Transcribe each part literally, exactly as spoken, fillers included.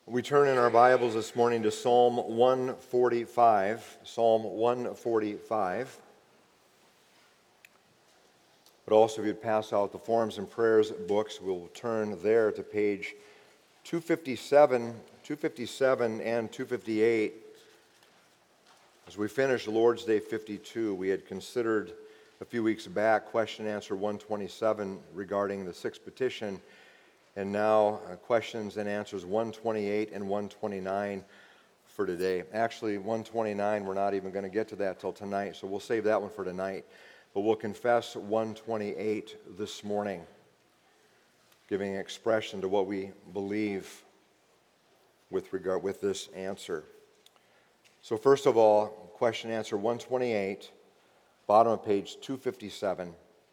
We turn in our Bibles this morning to Psalm one forty-five. Psalm one forty-five. But also, if you'd pass out the Forms and Prayers books, we'll turn there to page two fifty-seven, two fifty-seven and two fifty-eight. As we finish Lord's Day fifty-two, we had considered a few weeks back question and answer one twenty-seven regarding the sixth petition. And now uh, questions and answers one twenty-eight and one twenty-nine for today. Actually, one twenty-nine, we're not even going to get to that till tonight, so we'll save that one for tonight. But we'll confess one twenty-eight this morning, giving expression to what we believe with regard with this answer. So first of all, question and answer one twenty-eight, bottom of page two fifty-seven.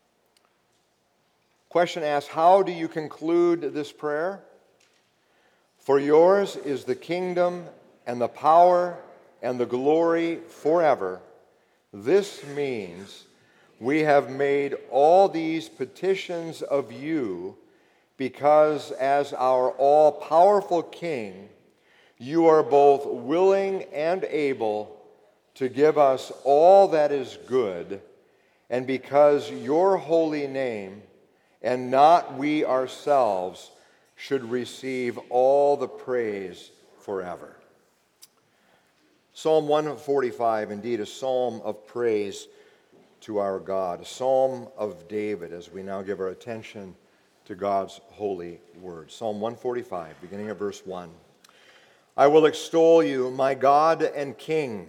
Question asks, how do you conclude this prayer? For yours is the kingdom and the power and the glory forever. This means we have made all these petitions of you because as our all-powerful King, you are both willing and able to give us all that is good, and because your holy name and not we ourselves should receive all the praise forever. Psalm one forty-five, indeed a psalm of praise to our God, a psalm of David, as we now give our attention to God's holy word. Psalm one forty-five, beginning at verse one. I will extol you, my God and King,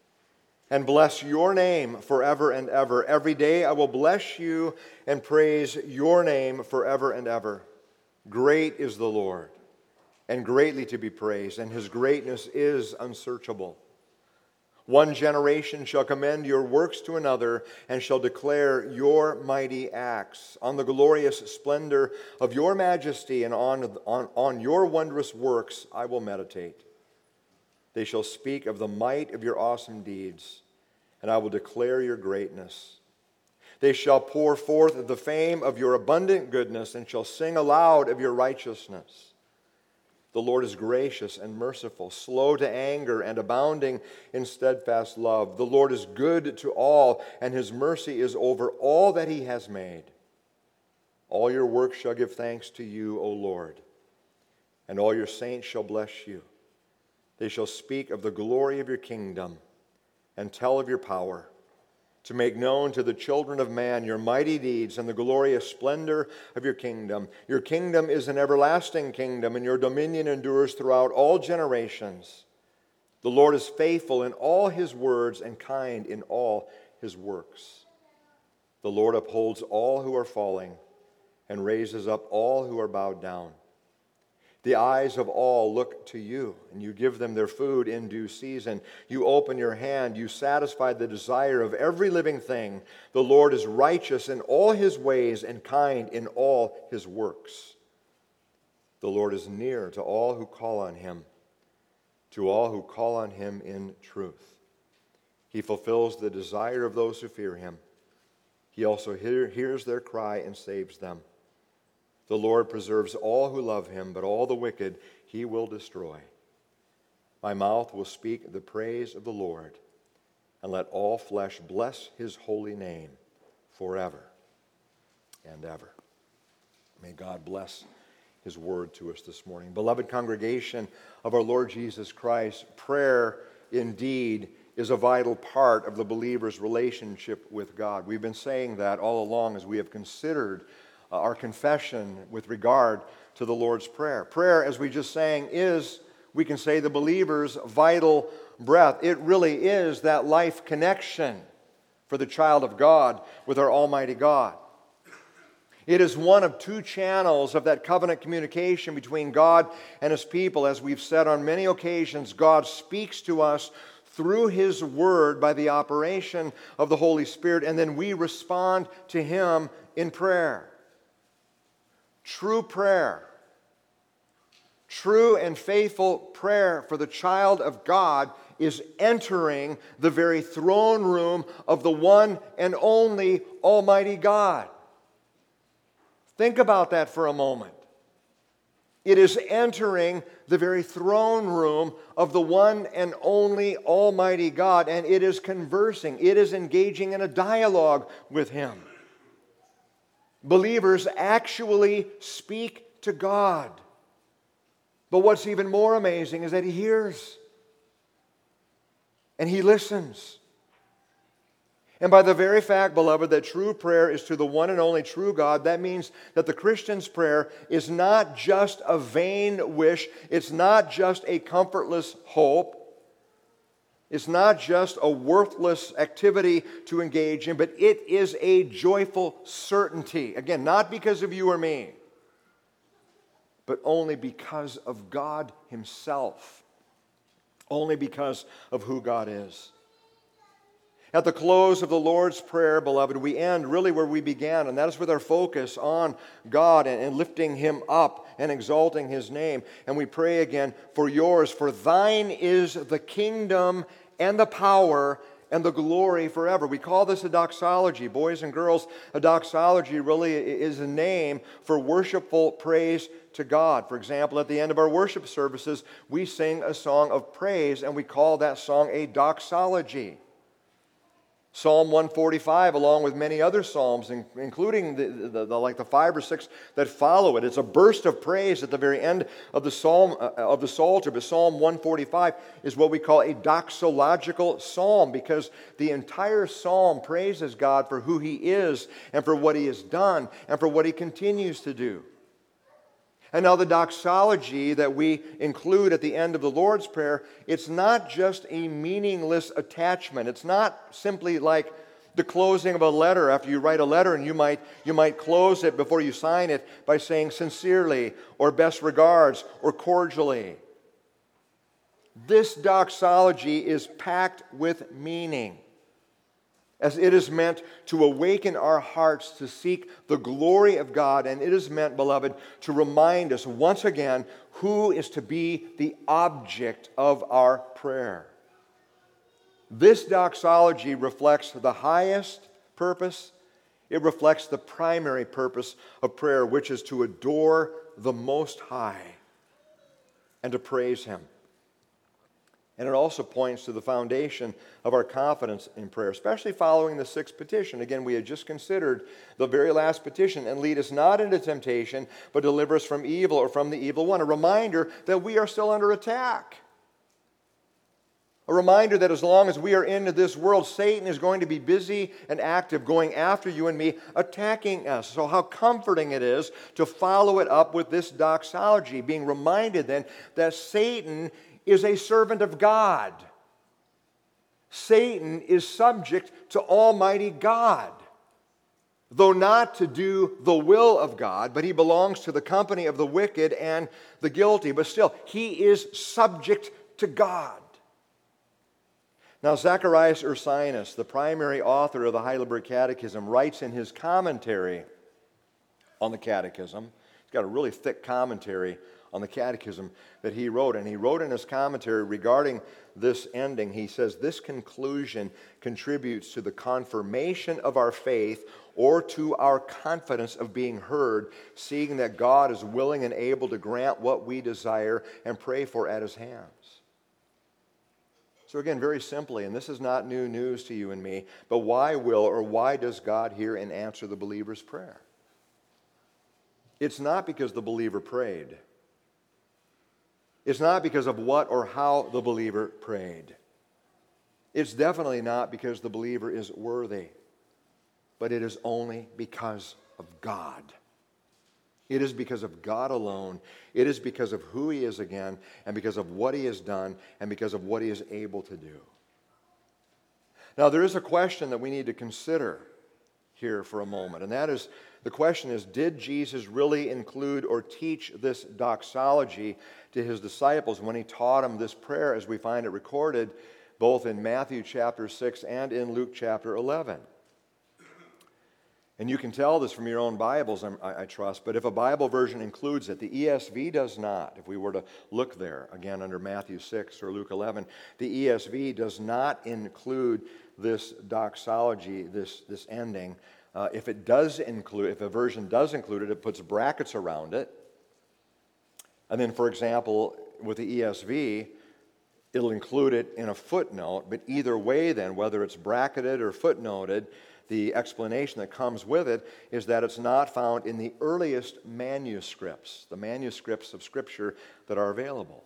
and bless your name forever and ever. Every day I will bless you and praise your name forever and ever. Great is the Lord, and greatly to be praised, and his greatness is unsearchable. One generation shall commend your works to another, and shall declare your mighty acts. On the glorious splendor of your majesty and on, on, on your wondrous works I will meditate. They shall speak of the might of your awesome deeds, and I will declare your greatness. They shall pour forth the fame of your abundant goodness, and shall sing aloud of your righteousness. The Lord is gracious and merciful, slow to anger, and abounding in steadfast love. The Lord is good to all, and his mercy is over all that he has made. All your works shall give thanks to you, O Lord, and all your saints shall bless you. They shall speak of the glory of your kingdom and tell of your power, to make known to the children of man your mighty deeds and the glorious splendor of your kingdom. Your kingdom is an everlasting kingdom, and your dominion endures throughout all generations. The Lord is faithful in all his words and kind in all his works. The Lord upholds all who are falling and raises up all who are bowed down. The eyes of all look to you, and you give them their food in due season. You open your hand, you satisfy the desire of every living thing. The Lord is righteous in all his ways and kind in all his works. The Lord is near to all who call on him, to all who call on him in truth. He fulfills the desire of those who fear him. He also hear, hears their cry and saves them. The Lord preserves all who love him, but all the wicked he will destroy. My mouth will speak the praise of the Lord, and let all flesh bless his holy name forever and ever. May God bless his word to us this morning. Beloved congregation of our Lord Jesus Christ, prayer indeed is a vital part of the believer's relationship with God. We've been saying that all along as we have considered Uh, our confession with regard to the Lord's Prayer. Prayer, as we just sang, is, we can say, the believer's vital breath. It really is that life connection for the child of God with our Almighty God. It is one of two channels of that covenant communication between God and his people. As we've said on many occasions, God speaks to us through his word by the operation of the Holy Spirit, and then we respond to him in prayer. True prayer, true and faithful prayer for the child of God is entering the very throne room of the one and only Almighty God. Think about that for a moment. It is entering the very throne room of the one and only Almighty God, and it is conversing. It is engaging in a dialogue with Him. Believers actually speak to God. But what's even more amazing is that He hears and He listens. And by the very fact, beloved, that true prayer is to the one and only true God, that means that the Christian's prayer is not just a vain wish, it's not just a comfortless hope, it's not just a worthless activity to engage in, but it is a joyful certainty. Again, not because of you or me, but only because of God Himself, only because of who God is. At the close of the Lord's Prayer, beloved, we end really where we began, and that is with our focus on God and, and lifting Him up and exalting His name. And we pray again, for yours, for thine is the kingdom and the power and the glory forever. We call this a doxology. Boys and girls, a doxology really is a name for worshipful praise to God. For example, at the end of our worship services, we sing a song of praise, and we call that song a doxology. Psalm one forty-five, along with many other psalms, including the, the, the, like the five or six that follow it. It's a burst of praise at the very end of the psalm uh, of the Psalter. But Psalm one forty-five is what we call a doxological psalm, because the entire psalm praises God for who He is and for what He has done and for what He continues to do. And now the doxology that we include at the end of the Lord's Prayer, it's not just a meaningless attachment. It's not simply like the closing of a letter after you write a letter, and you might, you might close it before you sign it by saying sincerely or best regards or cordially. This doxology is packed with meaning, as it is meant to awaken our hearts to seek the glory of God, and it is meant, beloved, to remind us once again who is to be the object of our prayer. This doxology reflects the highest purpose. It reflects the primary purpose of prayer, which is to adore the Most High and to praise Him. And it also points to the foundation of our confidence in prayer, especially following the sixth petition. Again, we had just considered the very last petition, and lead us not into temptation, but deliver us from evil or from the evil one. A reminder that we are still under attack. A reminder that as long as we are in this world, Satan is going to be busy and active, going after you and me, attacking us. So how comforting it is to follow it up with this doxology, being reminded then that Satan is a servant of God. Satan is subject to Almighty God, though not to do the will of God, but he belongs to the company of the wicked and the guilty. But still, he is subject to God. Now, Zacharias Ursinus, the primary author of the Heidelberg Catechism, writes in his commentary on the Catechism. He's got a really thick commentary on the Catechism that he wrote. And he wrote in his commentary regarding this ending, he says, this conclusion contributes to the confirmation of our faith or to our confidence of being heard, seeing that God is willing and able to grant what we desire and pray for at His hands. So again, very simply, and this is not new news to you and me, but why will or why does God hear and answer the believer's prayer? It's not because the believer prayed. It's not because of what or how the believer prayed. It's definitely not because the believer is worthy, but it is only because of God. It is because of God alone. It is because of who He is again, and because of what He has done, and because of what He is able to do. Now, there is a question that we need to consider here for a moment, and that is, the question is, did Jesus really include or teach this doxology to His disciples when He taught them this prayer, as we find it recorded both in Matthew chapter six and in Luke chapter eleven? And you can tell this from your own Bibles, I, I trust, but if a Bible version includes it, the E S V does not. If we were to look there, again, under Matthew six or Luke eleven, the E S V does not include this doxology, this, this ending. Uh, if it does include, if a version does include it, it puts brackets around it. And then, for example, with the E S V, it'll include it in a footnote, but either way then, whether it's bracketed or footnoted, the explanation that comes with it is that it's not found in the earliest manuscripts, the manuscripts of Scripture that are available.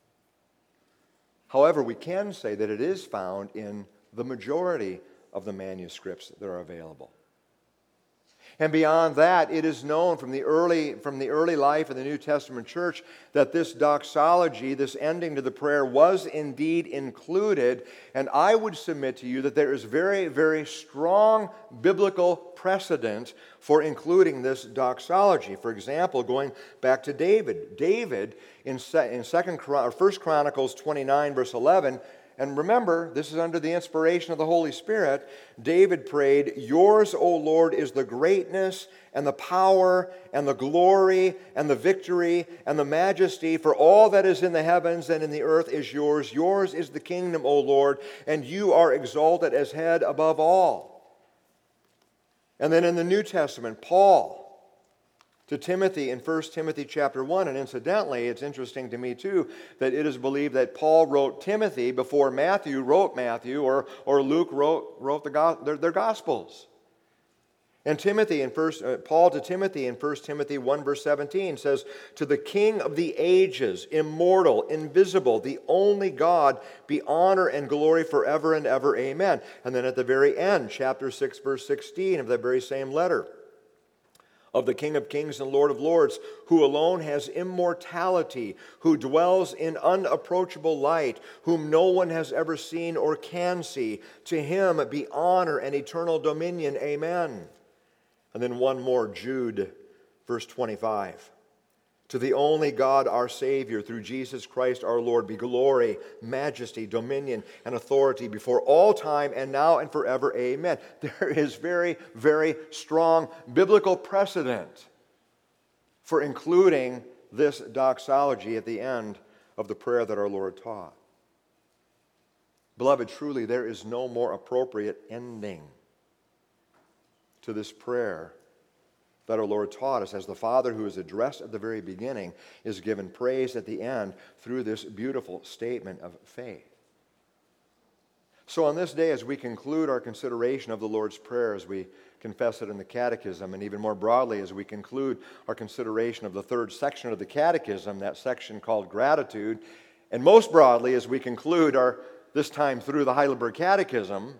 However, we can say that it is found in the majority of the manuscripts that are available. And beyond that, it is known from the early, from the early life of the New Testament church that this doxology, this ending to the prayer, was indeed included. And I would submit to you that there is very, very strong biblical precedent for including this doxology. For example, going back to David. David, in, in second, or First Chronicles twenty-nine, verse eleven, and remember, this is under the inspiration of the Holy Spirit. David prayed, "Yours, O Lord, is the greatness and the power and the glory and the victory and the majesty, for all that is in the heavens and in the earth is yours. Yours is the kingdom, O Lord, and you are exalted as head above all." And then in the New Testament, Paul to Timothy in First Timothy chapter one, and incidentally, it's interesting to me too that it is believed that Paul wrote Timothy before Matthew wrote Matthew, or, or Luke wrote, wrote the, their, their Gospels. And Timothy in first, uh, Paul to Timothy in First Timothy one, verse seventeen says, "To the King of the ages, immortal, invisible, the only God, be honor and glory forever and ever. Amen." And then at the very end, chapter six, verse sixteen of that very same letter, "Of the King of kings and Lord of lords, who alone has immortality, who dwells in unapproachable light, whom no one has ever seen or can see. To him be honor and eternal dominion. Amen." And then one more, Jude, verse twenty-five. "To the only God, our Savior, through Jesus Christ our Lord, be glory, majesty, dominion, and authority before all time and now and forever. Amen." There is very, very strong biblical precedent for including this doxology at the end of the prayer that our Lord taught. Beloved, truly there is no more appropriate ending to this prayer that our Lord taught us, as the Father, who is addressed at the very beginning, is given praise at the end through this beautiful statement of faith. So on this day, as we conclude our consideration of the Lord's Prayer, as we confess it in the Catechism, and even more broadly, as we conclude our consideration of the third section of the Catechism, that section called Gratitude, and most broadly, as we conclude our, this time through the Heidelberg Catechism,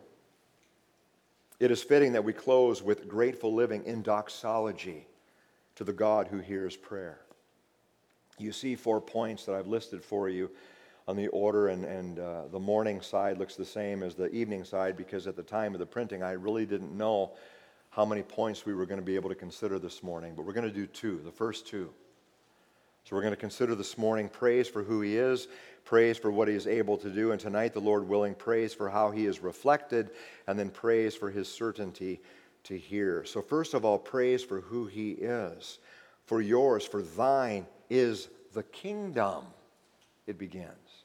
it is fitting that we close with grateful living in doxology to the God who hears prayer. You see four points that I've listed for you on the order, and, and uh, the morning side looks the same as the evening side, because at the time of the printing I really didn't know how many points we were going to be able to consider this morning, but we're going to do two, the first two. So we're going to consider this morning praise for who He is, praise for what He is able to do, and tonight, the Lord willing, praise for how He is reflected, and then praise for His certainty to hear. So first of all, praise for who He is. For yours, for thine is the kingdom, it begins.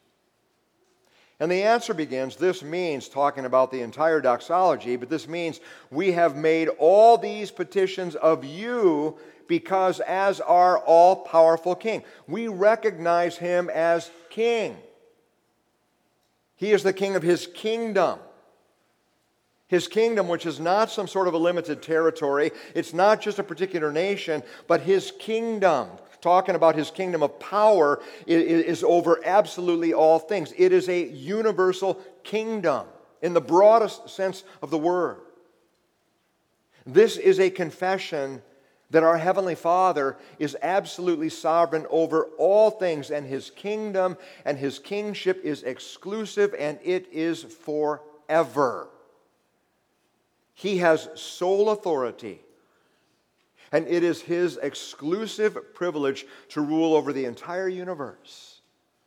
And the answer begins, this means, talking about the entire doxology, but this means we have made all these petitions of you because as our all-powerful King. We recognize Him as King. He is the King of His kingdom. His kingdom, which is not some sort of a limited territory. It's not just a particular nation, but His kingdom, talking about His kingdom of power, is over absolutely all things. It is a universal kingdom in the broadest sense of the word. This is a confession that our Heavenly Father is absolutely sovereign over all things, and His kingdom and His kingship is exclusive, and it is forever. He has sole authority, and it is His exclusive privilege to rule over the entire universe.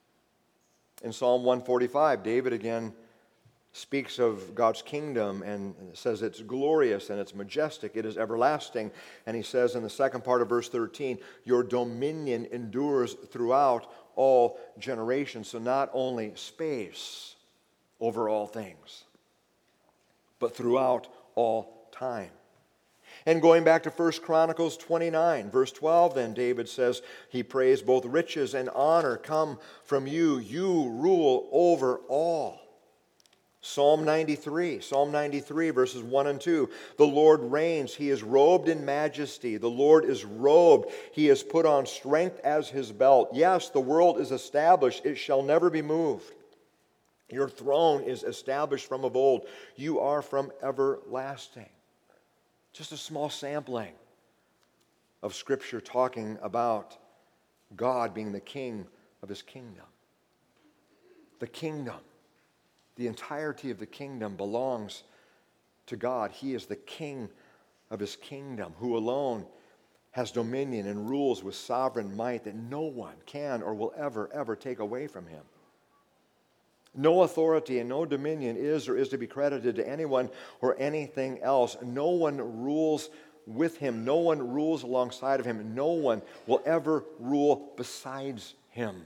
In Psalm one forty-five, David again speaks of God's kingdom and says it's glorious and it's majestic, it is everlasting. And he says in the second part of verse thirteen, your dominion endures throughout all generations. So not only space over all things, but throughout all time. And going back to First Chronicles twenty-nine, verse twelve, then David says, he prays, both riches and honor come from you. You rule over all. Psalm ninety-three, Psalm ninety-three, verses one and two. The Lord reigns. He is robed in majesty. The Lord is robed. He has put on strength as his belt. Yes, the world is established. It shall never be moved. Your throne is established from of old. You are from everlasting. Just a small sampling of Scripture talking about God being the king of his kingdom. The kingdom. The entirety of the kingdom belongs to God. He is the king of his kingdom, who alone has dominion and rules with sovereign might that no one can or will ever, ever take away from him. No authority and no dominion is or is to be credited to anyone or anything else. No one rules with him. No one rules alongside of him. No one will ever rule besides him.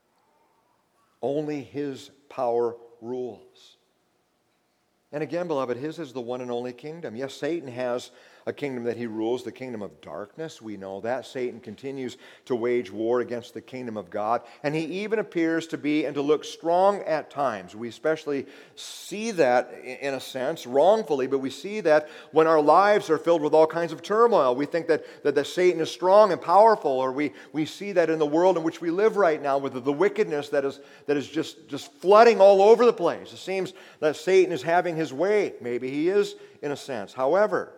Only his power rules. And again, beloved, his is the one and only kingdom. Yes, Satan has a kingdom that he rules, the kingdom of darkness. We know that. Satan continues to wage war against the kingdom of God. And he even appears to be and to look strong at times. We especially see that, in a sense, wrongfully, but we see that when our lives are filled with all kinds of turmoil. We think that, that, that Satan is strong and powerful, or we, we see that in the world in which we live right now with the, the wickedness that is, that is just, just flooding all over the place. It seems that Satan is having his way. Maybe he is, in a sense. However,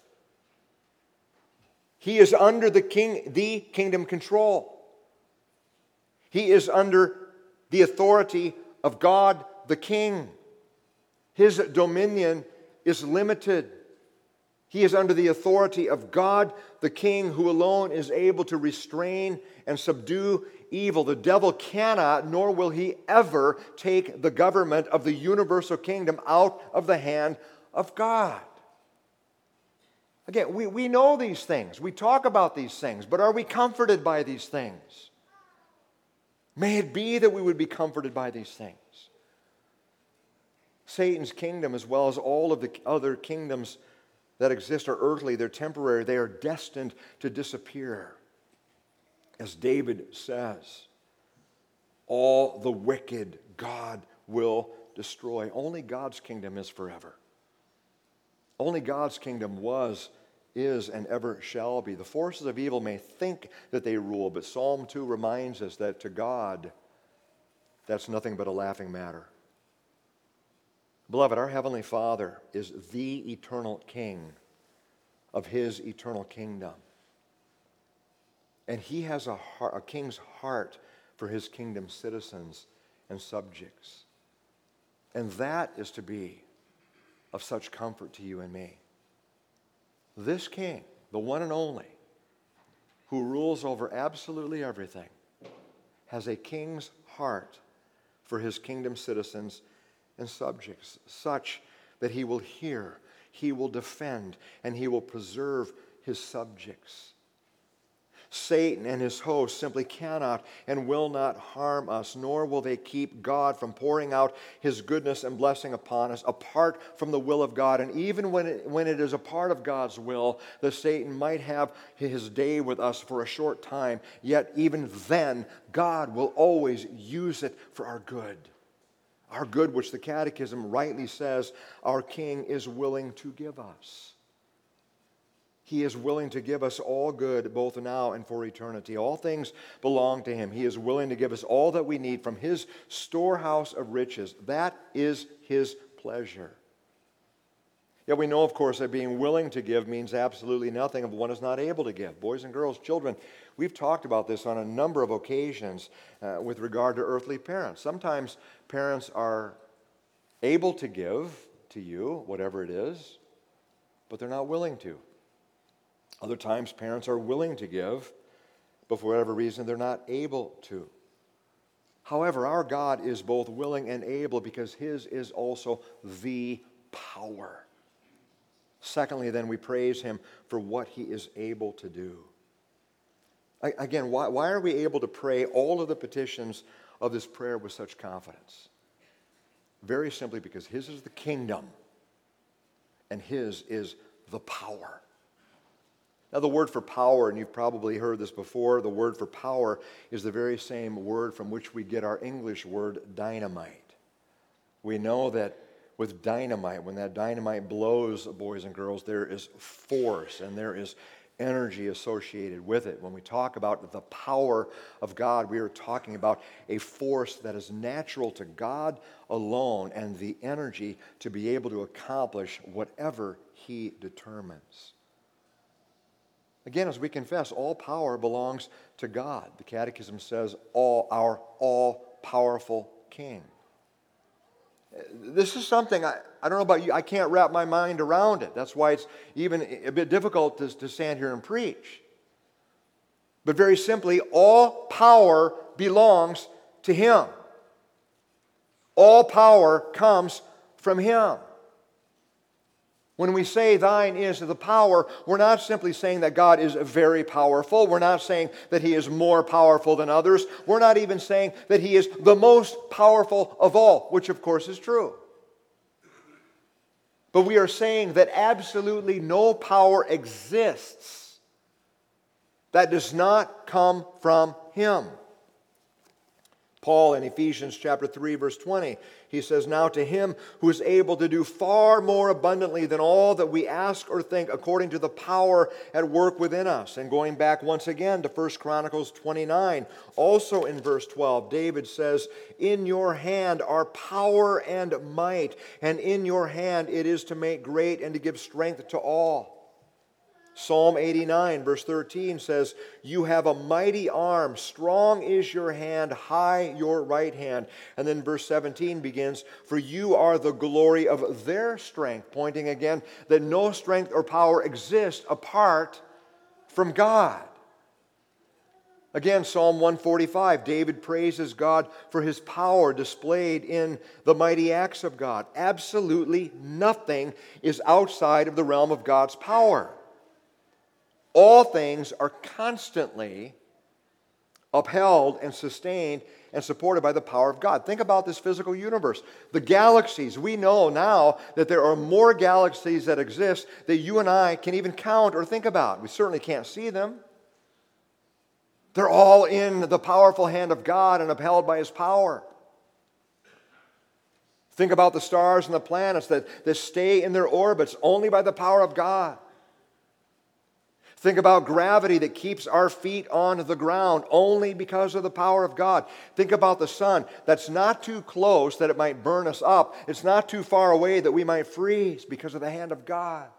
he is under the king, the kingdom control. He is under the authority of God the King. His dominion is limited. He is under the authority of God the King, who alone is able to restrain and subdue evil. The devil cannot, nor will he ever, take the government of the universal kingdom out of the hand of God. Again, we, we know these things. We talk about these things, but are we comforted by these things? May it be that we would be comforted by these things. Satan's kingdom, as well as all of the other kingdoms that exist, are earthly, they're temporary, they are destined to disappear. As David says, all the wicked God will destroy. Only God's kingdom is forever. Only God's kingdom was, is, and ever shall be. The forces of evil may think that they rule, but Psalm two reminds us that to God, that's nothing but a laughing matter. Beloved, our Heavenly Father is the eternal King of his eternal kingdom. And he has a, heart, a king's heart for his kingdom's citizens and subjects. And that is to be of such comfort to you and me. This king, the one and only, who rules over absolutely everything, has a king's heart for his kingdom citizens and subjects, such that he will hear, he will defend, and he will preserve his subjects. Satan and his hosts simply cannot and will not harm us, nor will they keep God from pouring out his goodness and blessing upon us apart from the will of God. And even when it, when it is a part of God's will, that Satan might have his day with us for a short time, yet even then, God will always use it for our good. Our good, which the Catechism rightly says our King is willing to give us. He is willing to give us all good, both now and for eternity. All things belong to him. He is willing to give us all that we need from his storehouse of riches. That is his pleasure. Yet we know, of course, that being willing to give means absolutely nothing if one is not able to give. Boys and girls, children, we've talked about this on a number of occasions uh, with regard to earthly parents. Sometimes parents are able to give to you, whatever it is, but they're not willing to. Other times, parents are willing to give, but for whatever reason, they're not able to. However, our God is both willing and able because his is also the power. Secondly, then, we praise him for what he is able to do. Again, why, why are we able to pray all of the petitions of this prayer with such confidence? Very simply because his is the kingdom and his is the power. Now, the word for power, and you've probably heard this before, the word for power is the very same word from which we get our English word dynamite. We know that with dynamite, when that dynamite blows, boys and girls, there is force and there is energy associated with it. When we talk about the power of God, we are talking about a force that is natural to God alone and the energy to be able to accomplish whatever He determines. Again, as we confess, all power belongs to God. The Catechism says, all our all-powerful King. This is something, I, I don't know about you, I can't wrap my mind around it. That's why it's even a bit difficult to, to stand here and preach. But very simply, all power belongs to Him. All power comes from Him. When we say thine is the power, we're not simply saying that God is very powerful. We're not saying that He is more powerful than others. We're not even saying that He is the most powerful of all, which of course is true. But we are saying that absolutely no power exists that does not come from Him. Paul in Ephesians chapter three, verse twenty, he says, now to Him who is able to do far more abundantly than all that we ask or think, according to the power at work within us. And going back once again to First Chronicles twenty-nine, also in verse twelve, David says, in your hand are power and might, and in your hand it is to make great and to give strength to all. Psalm eighty-nine, verse thirteen says, you have a mighty arm, strong is your hand, high your right hand. And then verse seventeen begins, for you are the glory of their strength, pointing again that no strength or power exists apart from God. Again, Psalm one forty-five, David praises God for His power displayed in the mighty acts of God. Absolutely nothing is outside of the realm of God's power. All things are constantly upheld and sustained and supported by the power of God. Think about this physical universe. The galaxies, we know now that there are more galaxies that exist that you and I can even count or think about. We certainly can't see them. They're all in the powerful hand of God and upheld by His power. Think about the stars and the planets that, that stay in their orbits only by the power of God. Think about gravity that keeps our feet on the ground only because of the power of God. Think about the sun that's not too close that it might burn us up. It's not too far away that we might freeze because of the hand of God.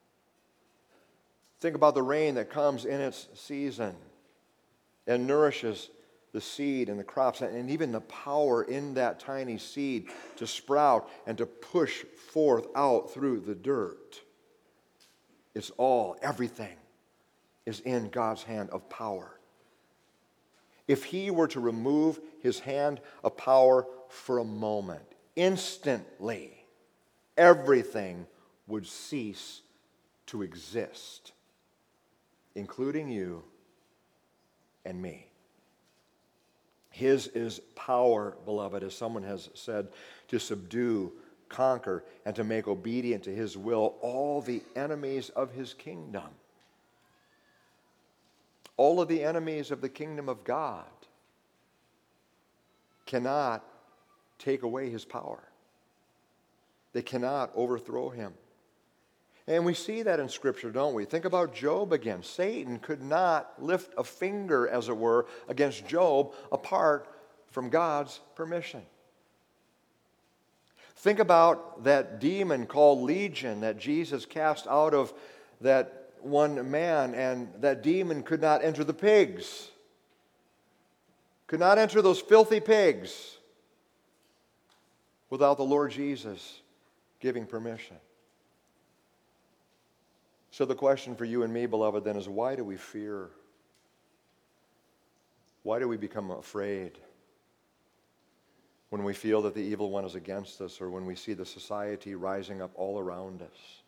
Think about the rain that comes in its season and nourishes the seed and the crops, and even the power in that tiny seed to sprout and to push forth out through the dirt. It's all, everything is in God's hand of power. If He were to remove His hand of power for a moment, instantly, everything would cease to exist, including you and me. His is power, beloved, as someone has said, to subdue, conquer, and to make obedient to His will all the enemies of His kingdom. All of the enemies of the kingdom of God cannot take away His power. They cannot overthrow Him. And we see that in Scripture, don't we? Think about Job again. Satan could not lift a finger, as it were, against Job apart from God's permission. Think about that demon called Legion that Jesus cast out of that one man, and that demon could not enter the pigs. Could not enter those filthy pigs without the Lord Jesus giving permission. So the question for you and me, beloved, then is, why do we fear? Why do we become afraid when we feel that the evil one is against us, or when we see the society rising up all around us?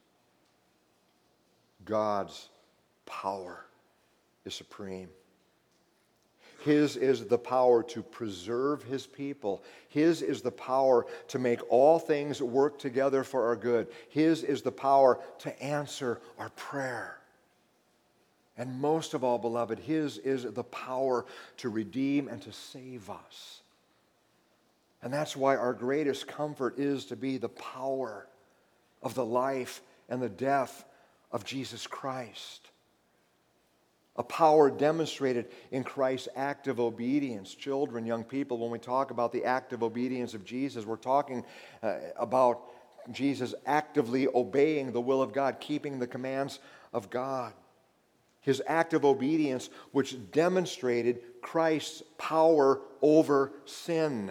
God's power is supreme. His is the power to preserve His people. His is the power to make all things work together for our good. His is the power to answer our prayer. And most of all, beloved, his is the power to redeem and to save us. And that's why our greatest comfort is to be the power of the life and the death of Jesus Christ. A power demonstrated in Christ's active obedience. Children, young people, when we talk about the active obedience of Jesus, we're talking uh, about Jesus actively obeying the will of God, keeping the commands of God. His active obedience, which demonstrated Christ's power over sin.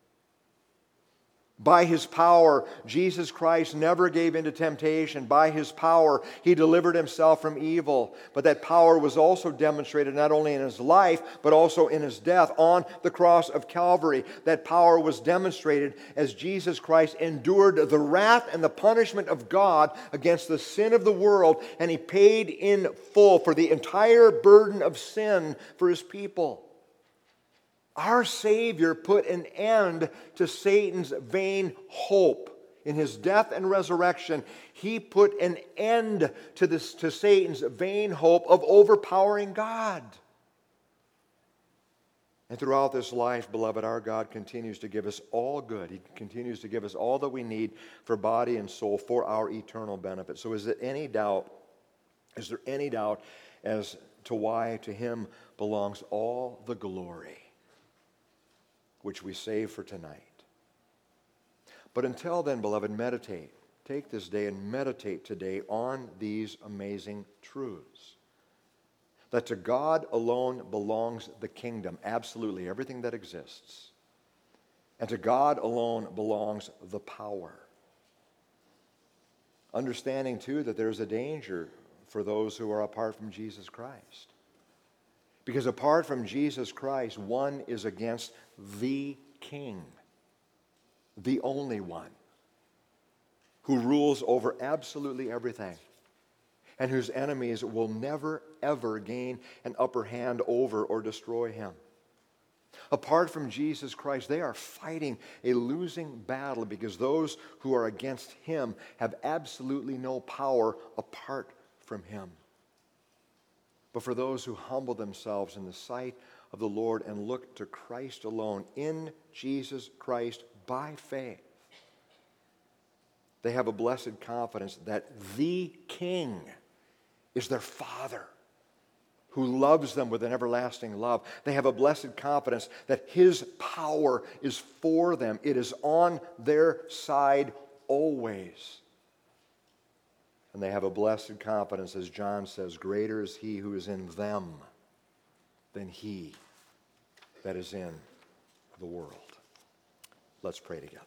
By his power, Jesus Christ never gave in to temptation. By his power, he delivered himself from evil. But that power was also demonstrated not only in his life, but also in his death on the cross of Calvary. That power was demonstrated as Jesus Christ endured the wrath and the punishment of God against the sin of the world, and he paid in full for the entire burden of sin for his people. Our Savior put an end to Satan's vain hope. In his death and resurrection, he put an end to, this, to Satan's vain hope of overpowering God. And throughout this life, beloved, our God continues to give us all good. He continues to give us all that we need for body and soul for our eternal benefit. So is there any doubt, is there any doubt as to why to him belongs all the glory, which we save for tonight? But until then, beloved, meditate. Take this day and meditate today on these amazing truths. That to God alone belongs the kingdom, absolutely everything that exists. And to God alone belongs the power. Understanding, too, that there's a danger for those who are apart from Jesus Christ. Because apart from Jesus Christ, one is against the King, the only one, who rules over absolutely everything, and whose enemies will never, ever gain an upper hand over or destroy him. Apart from Jesus Christ, they are fighting a losing battle because those who are against him have absolutely no power apart from him. But for those who humble themselves in the sight of the Lord and look to Christ alone, in Jesus Christ by faith, they have a blessed confidence that the King is their Father, who loves them with an everlasting love. They have a blessed confidence that his power is for them. It is on their side always. And they have a blessed confidence, as John says, greater is he who is in them than he that is in the world. Let's pray together.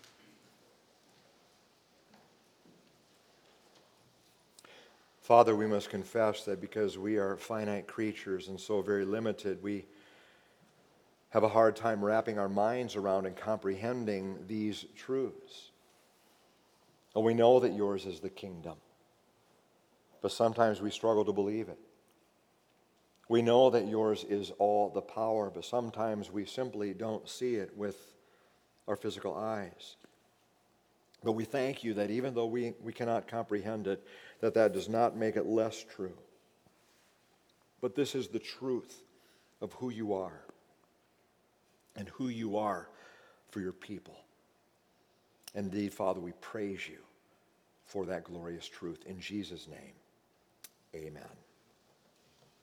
Father, we must confess that because we are finite creatures and so very limited, we have a hard time wrapping our minds around and comprehending these truths. And we know that yours is the kingdom, but sometimes we struggle to believe it. We know that yours is all the power, but sometimes we simply don't see it with our physical eyes. But we thank you that even though we, we cannot comprehend it, that that does not make it less true. But this is the truth of who you are and who you are for your people. Indeed, Father, we praise you for that glorious truth. In Jesus' name, amen.